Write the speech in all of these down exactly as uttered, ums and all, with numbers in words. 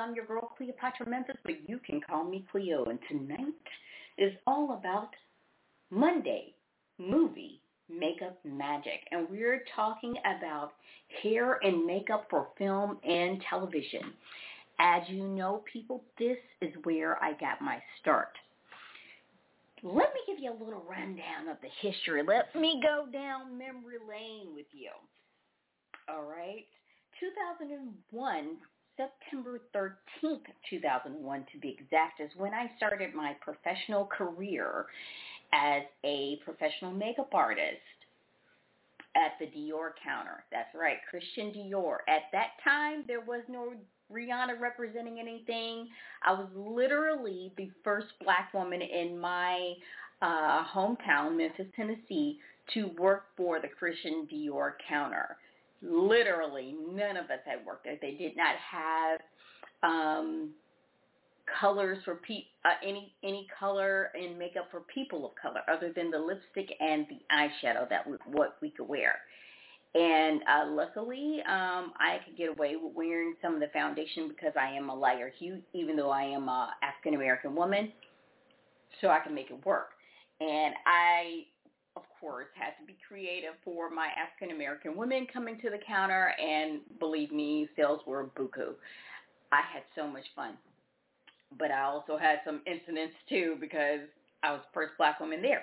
I'm your girl, Cleopatra Memphis, but you can call me Cleo. And tonight is all about Monday movie makeup magic. And we're talking about hair and makeup for film and television. As you know, people, this is where I got my start. Let me give you a little rundown of the history. Let me go down memory lane with you. All right. two thousand one, September thirteenth, two thousand one to be exact, is when I started my professional career as a professional makeup artist at the Dior counter. That's right, Christian Dior. At that time, there was no Rihanna representing anything. I was literally the first black woman in my uh, hometown, Memphis, Tennessee, to work for the Christian Dior counter. Literally, none of us had worked there. They did not have um, colors for pe- uh, any any color in makeup for people of color, other than the lipstick and the eyeshadow that we, what we could wear. And uh, luckily, um, I could get away with wearing some of the foundation because I am a lighter hue, even though I am an African American woman, so I can make it work. And I, of course, had to be creative for my African American women coming to the counter, and believe me, sales were buku. I had so much fun. But I also had some incidents, too, because I was the first black woman there.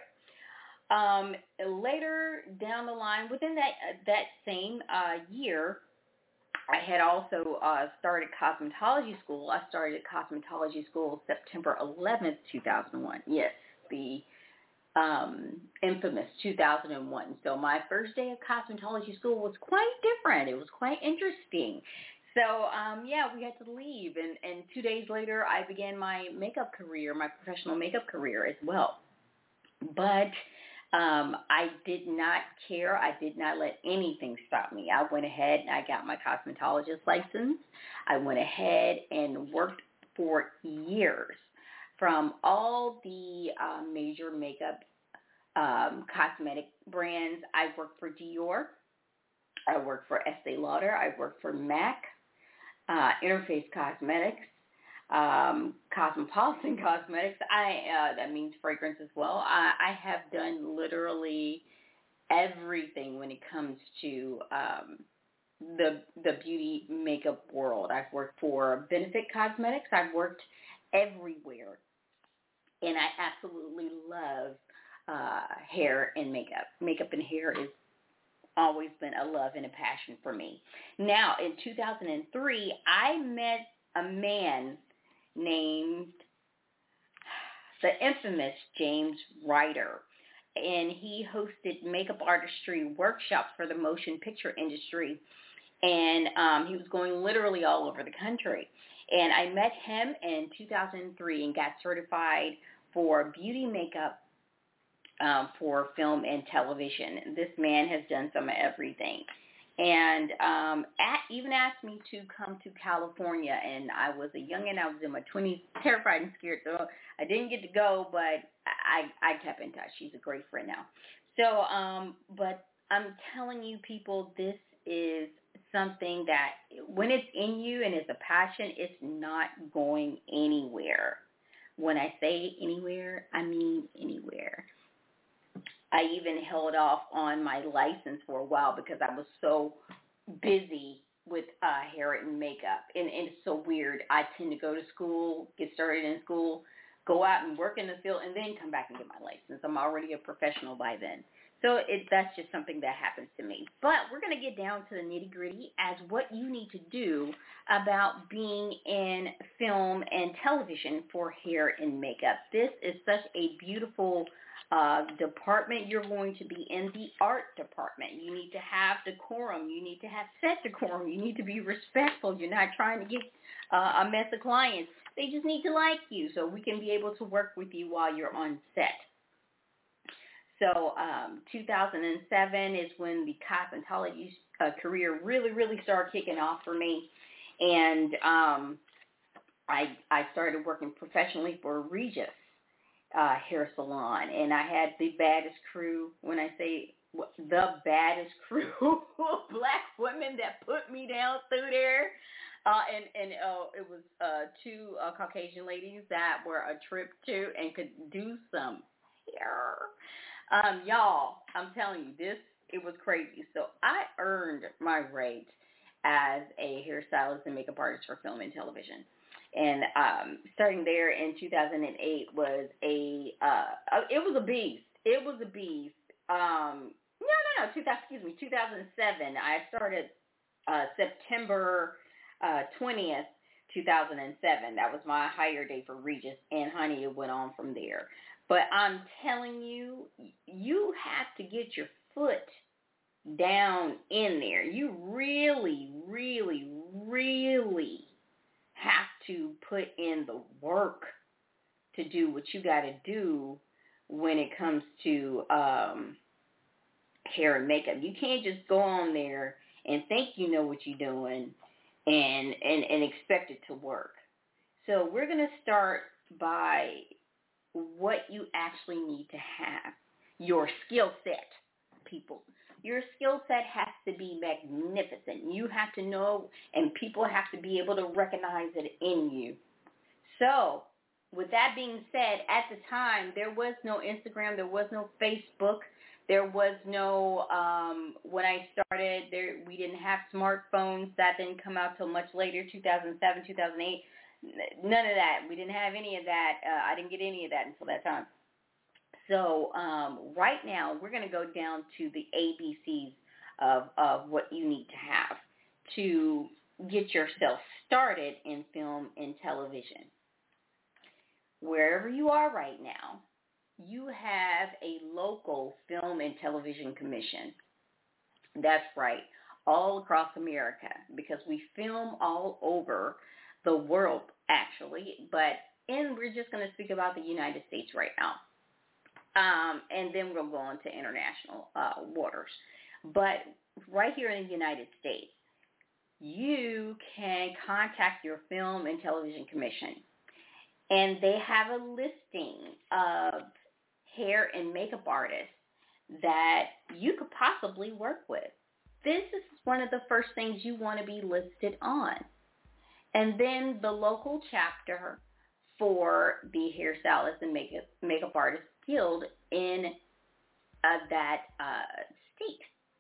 Um, later down the line, within that uh, that same uh, year, I had also uh, started cosmetology school. I started cosmetology school September eleventh, two thousand one. Yes, the um, infamous two thousand one. So my first day of cosmetology school was quite different. It was quite interesting. So, um, yeah, we had to leave. And, and two days later, I began my makeup career, my professional makeup career as well. But um, I did not care. I did not let anything stop me. I went ahead and I got my cosmetologist license. I went ahead and worked for years from all the uh, major makeup um, cosmetic brands. I worked for Dior. I worked for Estee Lauder. I worked for MAC, uh, Interface Cosmetics, um, Cosmopolitan Cosmetics. I uh, that means fragrance as well. I, I have done literally everything when it comes to um, the the beauty makeup world. I've worked for Benefit Cosmetics. I've worked everywhere, and I absolutely love uh, hair and makeup. Makeup and hair is always been a love and a passion for me. Now, in two thousand three, I met a man named the infamous James Ryder, and he hosted makeup artistry workshops for the motion picture industry, and um, he was going literally all over the country. And I met him in two thousand three and got certified for beauty makeup Um, for film and television. This man has done some of everything. And um, at, even asked me to come to California. And I was a youngin'. I was in my twenties, terrified and scared. So I didn't get to go, but I, I kept in touch. She's a great friend now. So, um, but I'm telling you, people, this is something that when it's in you and it's a passion, it's not going anywhere. When I say anywhere, I mean anywhere. I even held off on my license for a while because I was so busy with uh, hair and makeup. And, and it's so weird. I tend to go to school, get started in school, go out and work in the field, and then come back and get my license. I'm already a professional by then. So it, that's just something that happens to me. But we're going to get down to the nitty-gritty as what you need to do about being in film and television for hair and makeup. This is such a beautiful Uh, department. You're going to be in the art department. You need to have decorum. You need to have set decorum. You need to be respectful. You're not trying to get uh, a mess of clients. They just need to like you so we can be able to work with you while you're on set. So um, two thousand seven is when the cosmetology uh, career really, really started kicking off for me. And um, I, I started working professionally for Regis Uh, hair salon, and I had the baddest crew. When I say the baddest crew of black women that put me down through there, Uh, and and uh, it was uh, two uh, Caucasian ladies that were a trip too and could do some hair. Um, y'all, I'm telling you, this, it was crazy. So I earned my rate as a hairstylist and makeup artist for film and television. And um, starting there in two thousand eight was a, uh, it was a beast. It was a beast. Um, no, no, no, two thousand, excuse me, two thousand seven. I started uh, September uh, twentieth, two thousand seven. That was my hire day for Regis, and honey, it went on from there. But I'm telling you, you have to get your foot down in there. You really, really, really have to put in the work to do what you got to do when it comes to um, hair and makeup. You can't just go on there and think you know what you're doing and, and, and expect it to work. So we're going to start by what you actually need to have, your skill set, people. Your skill set has to be magnificent. You have to know, and people have to be able to recognize it in you. So, with that being said, at the time, there was no Instagram, there was no Facebook, there was no, um, when I started, there we didn't have smartphones. That didn't come out till much later, two thousand seven, two thousand eight. None of that. We didn't have any of that. Uh, I didn't get any of that until that time. So um, right now, we're going to go down to the A B Cs of, of what you need to have to get yourself started in film and television. Wherever you are right now, you have a local film and television commission. That's right, all across America, because we film all over the world, actually, but and we're just going to speak about the United States right now. Um, and then we'll go on to international uh, waters. But right here in the United States, you can contact your Film and Television Commission. And they have a listing of hair and makeup artists that you could possibly work with. This is one of the first things you want to be listed on. And then the local chapter for the Hairstylist and Makeup, makeup Artist Guild in uh, that uh, state,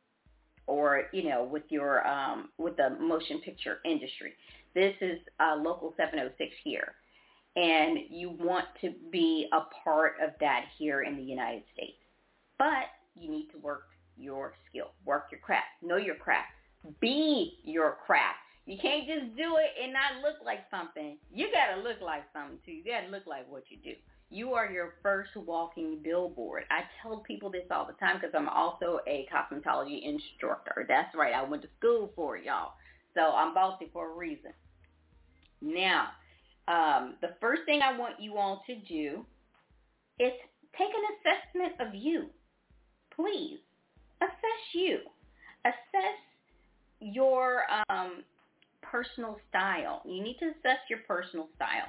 or you know, with your um, with the motion picture industry. This is uh, Local seven oh six here, and you want to be a part of that here in the United States. But you need to work your skill, work your craft, know your craft, be your craft. You can't just do it and not look like something. You got to look like something, too. You got to look like what you do. You are your first walking billboard. I tell people this all the time because I'm also a cosmetology instructor. That's right. I went to school for it, y'all. So I'm bossy for a reason. Now, um, the first thing I want you all to do is take an assessment of you. Please, assess you. Assess your um, personal style. You need to assess your personal style.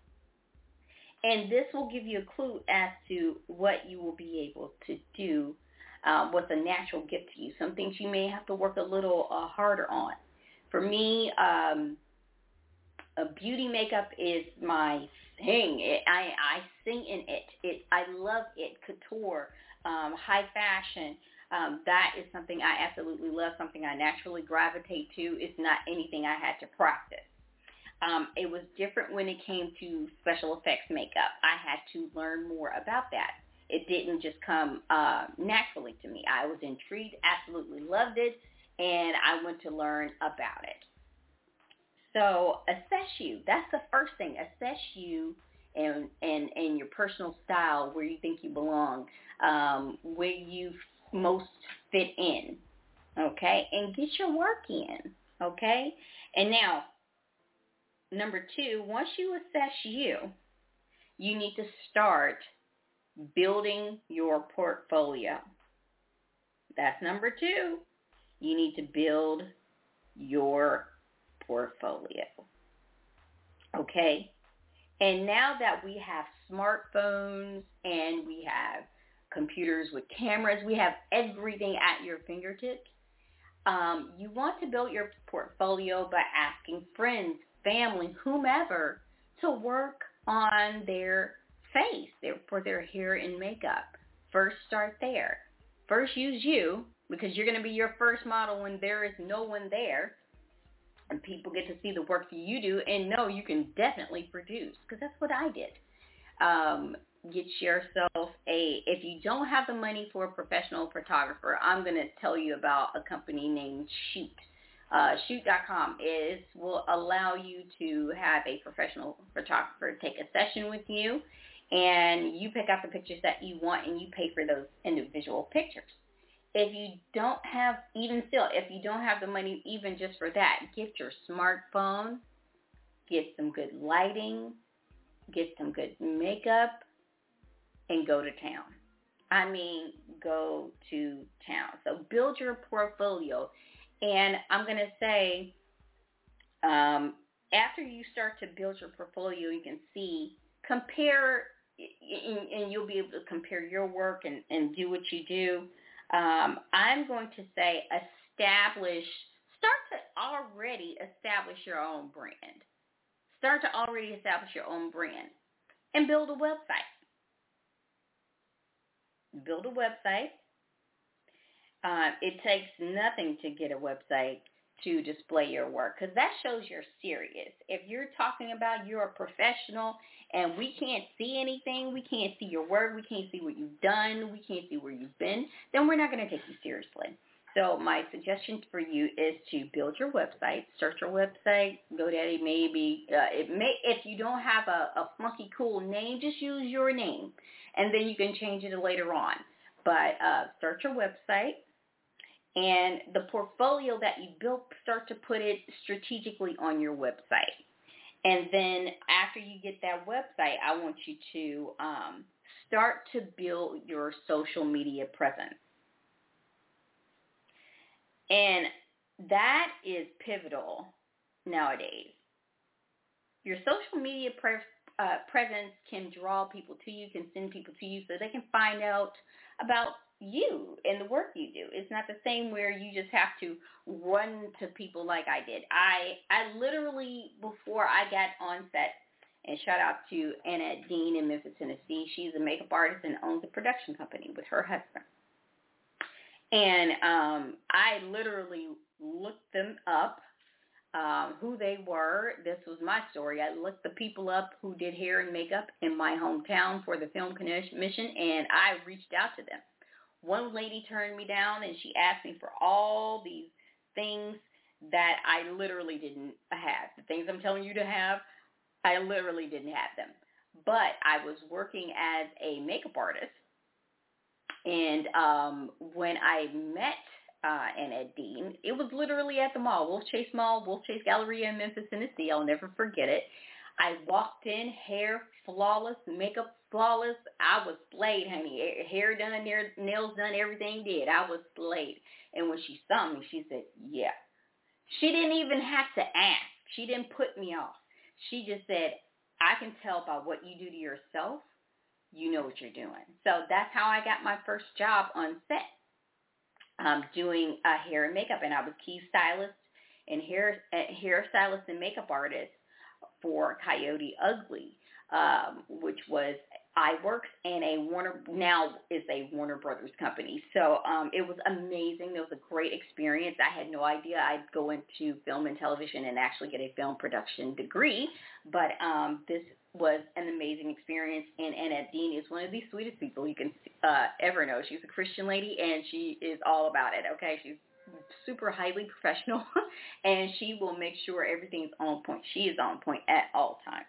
And this will give you a clue as to what you will be able to do, uh, what's a natural gift to you. Some things you may have to work a little uh, harder on. For me, um, a beauty makeup is my thing. It, I, I sing in it. it. I love it. Couture, um, high fashion. Um, that is something I absolutely love, something I naturally gravitate to. It's not anything I had to practice. Um, it was different when it came to special effects makeup. I had to learn more about that. It didn't just come uh, naturally to me. I was intrigued, absolutely loved it, and I went to learn about it. So assess you. That's the first thing. Assess you and, and, and your personal style, where you think you belong, um, where you most fit in, okay? And get your work in, okay? And now, number two, once you assess you, you need to start building your portfolio. That's number two. You need to build your portfolio. Okay? And now that we have smartphones and we have computers with cameras, we have everything at your fingertips, Um, you want to build your portfolio by asking friends, family, whomever to work on their face their, for their hair and makeup. First, start there. First, use you because you're going to be your first model when there is no one there. And people get to see the work that you do and know you can definitely produce because that's what I did. Um, get yourself a, if you don't have the money for a professional photographer, I'm going to tell you about a company named Shoot. Uh, shoot dot com is will allow you to have a professional photographer take a session with you, and you pick out the pictures that you want and you pay for those individual pictures. If you don't have, even still, if you don't have the money even just for that, get your smartphone, get some good lighting, get some good makeup, and go to town. I mean, go to town. So build your portfolio. And I'm going to say, um, after you start to build your portfolio, you can see, compare, and you'll be able to compare your work and, and do what you do. Um, I'm going to say establish, start to already establish your own brand. Start to already establish your own brand and build a website. Build a website. Uh, it takes nothing to get a website to display your work because that shows you're serious. If you're talking about you're a professional and we can't see anything, we can't see your work, we can't see what you've done, we can't see where you've been, then we're not going to take you seriously. So my suggestion for you is to build your website, search your website, GoDaddy maybe. Uh, it may, if you don't have a, a funky, cool name, just use your name, and then you can change it later on. But uh, search your website. And the portfolio that you built, start to put it strategically on your website. And then after you get that website, I want you to um, start to build your social media presence. And that is pivotal nowadays. Your social media pre- uh, presence can draw people to you, can send people to you so they can find out about you and the work you do. It's not the same where you just have to run to people like I did. I I literally, before I got on set, and shout out to Annette Dean in Memphis, Tennessee. She's a makeup artist and owns a production company with her husband. And um, I literally looked them up, um, who they were. This was my story. I looked the people up who did hair and makeup in my hometown for the film commission, and I reached out to them. One lady turned me down, and she asked me for all these things that I literally didn't have. The things I'm telling you to have, I literally didn't have them. But I was working as a makeup artist, and um, when I met uh, Annette Dean, it was literally at the mall, Wolf Chase Mall, Wolf Chase Galleria in Memphis, Tennessee. I'll never forget it. I walked in, hair flawless, makeup flawless. I was slayed, honey. Hair done, nails done, everything did. I was slayed. And when she saw me, she said, yeah. She didn't even have to ask. She didn't put me off. She just said, I can tell by what you do to yourself, you know what you're doing. So that's how I got my first job on set, um, doing uh, hair and makeup. And I was key stylist and hair, uh, hairstylist and makeup artist for Coyote Ugly, um, which was iWorks and a Warner, now is a Warner Brothers company. So um, it was amazing. It was a great experience. I had no idea I'd go into film and television and actually get a film production degree, but um, this was an amazing experience. And Annette Dean is one of the sweetest people you can uh, ever know. She's a Christian lady, and she is all about it, okay? She's super highly professional, and she will make sure everything's on point. She is on point at all times.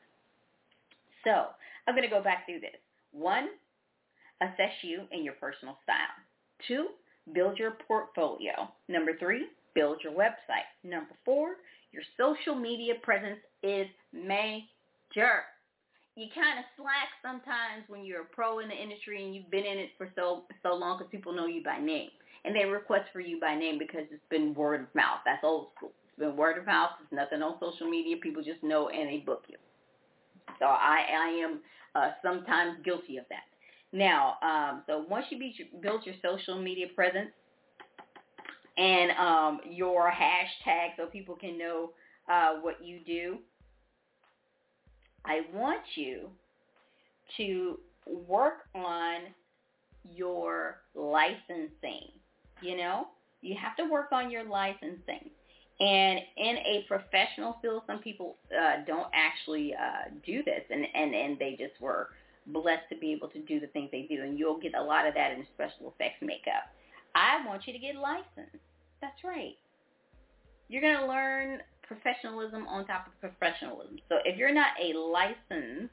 So I'm going to go back through this. One, assess you and your personal style. Two, build your portfolio. Number three, build your website. Number four, your social media presence is major. You kind of slack sometimes when you're a pro in the industry and you've been in it for so so long because people know you by name. And they request for you by name because it's been word of mouth. That's old school. It's been word of mouth. There's nothing on social media. People just know and they book you. So I, I am uh, sometimes guilty of that. Now, um, so once you build your social media presence, and um, your hashtag so people can know uh, what you do. I want you to work on your licensing. You know, you have to work on your licensing. And in a professional field, some people uh, don't actually uh, do this, and, and, and they just were blessed to be able to do the things they do. And you'll get a lot of that in special effects makeup. I want you to get licensed. That's right. You're going to learn professionalism on top of professionalism. So if you're not a licensed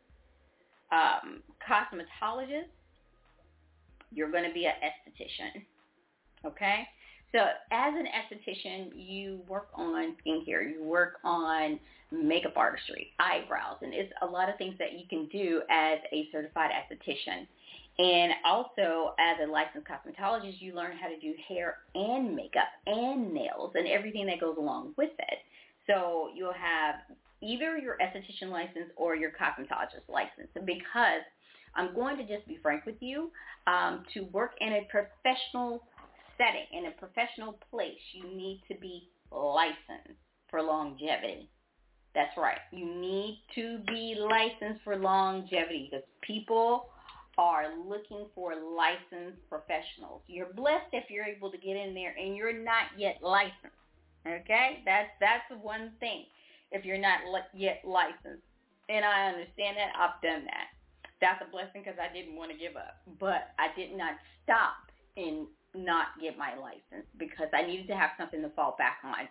um, cosmetologist, you're going to be an esthetician, okay? So as an esthetician, you work on skincare, you work on makeup artistry, eyebrows, and it's a lot of things that you can do as a certified esthetician. And also, as a licensed cosmetologist, you learn how to do hair and makeup and nails and everything that goes along with it. So you'll have either your esthetician license or your cosmetologist license. And because I'm going to just be frank with you, um, to work in a professional setting, in a professional place, you need to be licensed for longevity. That's right. You need to be licensed for longevity because people are looking for licensed professionals. You're blessed if you're able to get in there and you're not yet licensed. Okay? That's that's one thing. If you're not yet licensed. And I understand that. I've done that. That's a blessing because I didn't want to give up. But I did not stop and not get my license because I needed to have something to fall back on.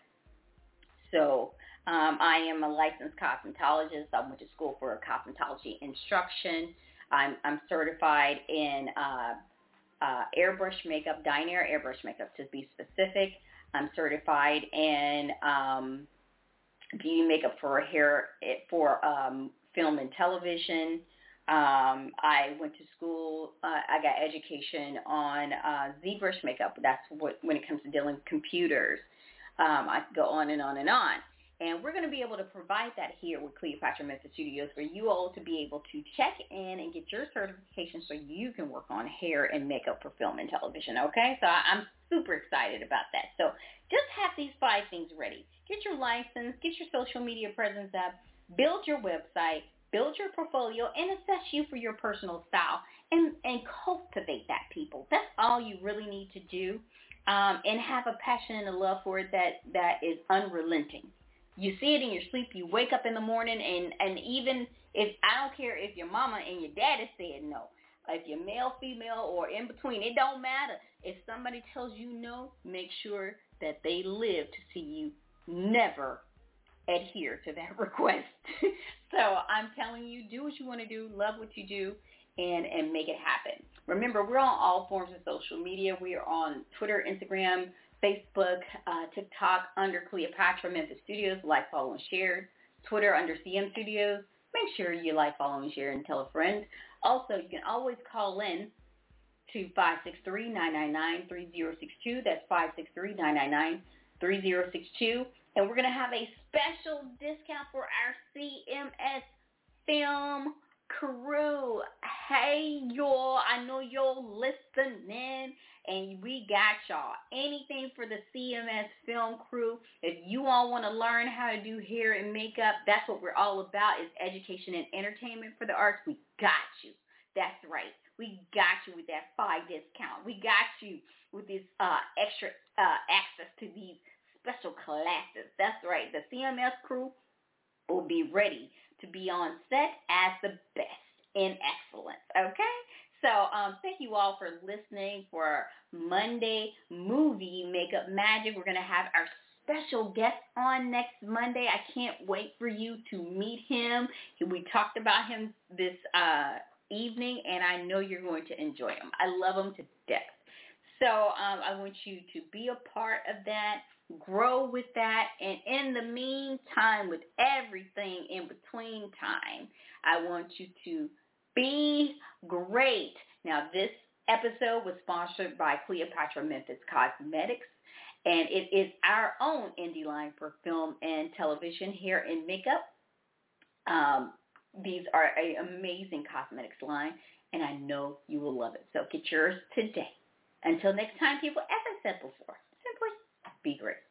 So um, I am a licensed cosmetologist. I went to school for cosmetology instruction. I'm, I'm certified in uh, uh, airbrush makeup, Dynair airbrush makeup to be specific. I'm certified in um, beauty makeup for hair, for um, film and television. Um, I went to school. Uh, I got education on uh, ZBrush makeup. That's what when it comes to dealing with computers. Um, I could go on and on and on. And we're going to be able to provide that here with Cleopatra Memphis Studios for you all to be able to check in and get your certification so you can work on hair and makeup for film and television, okay? So I'm super excited about that. So just have these five things ready. Get your license, get your social media presence up, build your website, build your portfolio, and assess you for your personal style, and, and cultivate that, people. That's all you really need to do, um, and have a passion and a love for it that, that is unrelenting. You see it in your sleep. You wake up in the morning, and, and even if, I don't care if your mama and your daddy said no, if you're male, female, or in between, it don't matter. If somebody tells you no, make sure that they live to see you never adhere to that request. So I'm telling you, do what you want to do, love what you do, and, and make it happen. Remember, we're on all forms of social media. We are on Twitter, Instagram, Facebook, uh, TikTok under Cleopatra Memphis Studios. Like, follow, and share. Twitter under C M Studios. Make sure you like, follow, and share, and tell a friend. Also, you can always call in to five six three, nine nine nine, three zero six two. That's five six three, nine nine nine, three zero six two. And we're going to have a special discount for our C M S film crew. Hey, y'all, I know y'all listening, and we got y'all. Anything for the C M S film crew. If you all want to learn how to do hair and makeup, that's what we're all about, is education and entertainment for the arts. We got you. That's right. We got you with that five discount. We got you with this uh, extra uh, access to these special classes. That's right. The C M S crew will be ready to be on set as the best in excellence. Okay? So um, thank you all for listening for Monday Movie Makeup Magic. We're going to have our special guest on next Monday. I can't wait for you to meet him. We talked about him this uh, evening, and I know you're going to enjoy him. I love him to death. So um, I want you to be a part of that, grow with that, and in the meantime, with everything in between time, I want you to be great. Now, this episode was sponsored by Cleopatra Memphis Cosmetics, and it is our own indie line for film and television, hair and makeup. Um, these are an amazing cosmetics line, and I know you will love it. So get yours today. Until next time, people, as I said before, simply Be great.